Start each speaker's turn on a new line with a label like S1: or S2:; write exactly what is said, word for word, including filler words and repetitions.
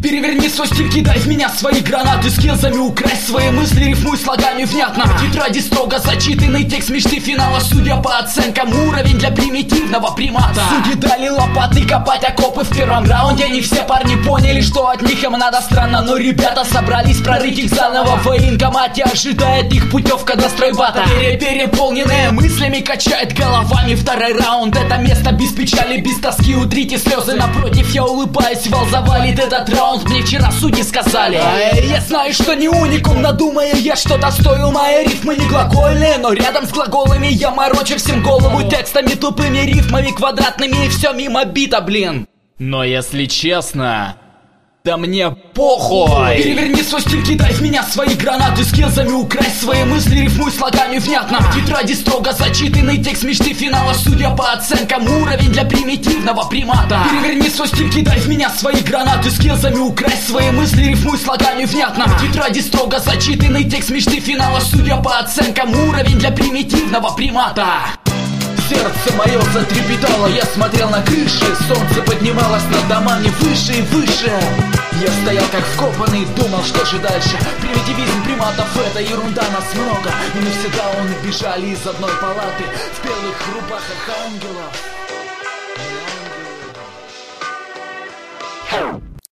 S1: Переверни свой стиль, кидай в меня свои гранаты. Скилзами украсть свои мысли, рифмуй слогами внятно. В тетради строго зачитанный текст мечты финала. Судя по оценкам, уровень для примитивного примата. Судьи дали лопаты копать окопы в первом раунде. Не все парни поняли, что от них им надо. Странно, но ребята собрались прорыть их заново. В военкомате ожидает их путевка до стройбата. Пере Переполненные мыслями качает головами. Второй раунд, это место без печали, без тоски. Утрите слезы, напротив я улыбаюсь. Вал завалит этот раунд, мне вчера судьи сказали. А я знаю, что не уникум, надумаю я что-то стою. Мои рифмы не глагольные, но рядом с глаголами я морочу всем голову текстами тупыми, рифмами квадратными. И все мимо бита, блин. Но если честно, да мне похуй. Переверни свой стиль, кидай в меня свои гранаты. Скилзами украсть свои мысли, рифмуй слогами внятно. В тетради строго зачитанный текст мечты финала. Судя по оценкам, уровень для примитивного примата. Переверни свой стиль, кидай в меня свои гранаты. Скилзами украсть свои мысли, рифмуй слогами внятно. В тетради строго зачитанный текст мечты финала. Судя по оценкам, уровень для примитивного примата. Сердце мое затрепетало, я смотрел на крыши. Солнце поднималось над домами выше и выше. Я стоял как вкопанный, думал, что же дальше. Примитивизм приматов, это ерунда, нас много. И мы все дауны бежали из одной палаты в белых рубахах ангелов.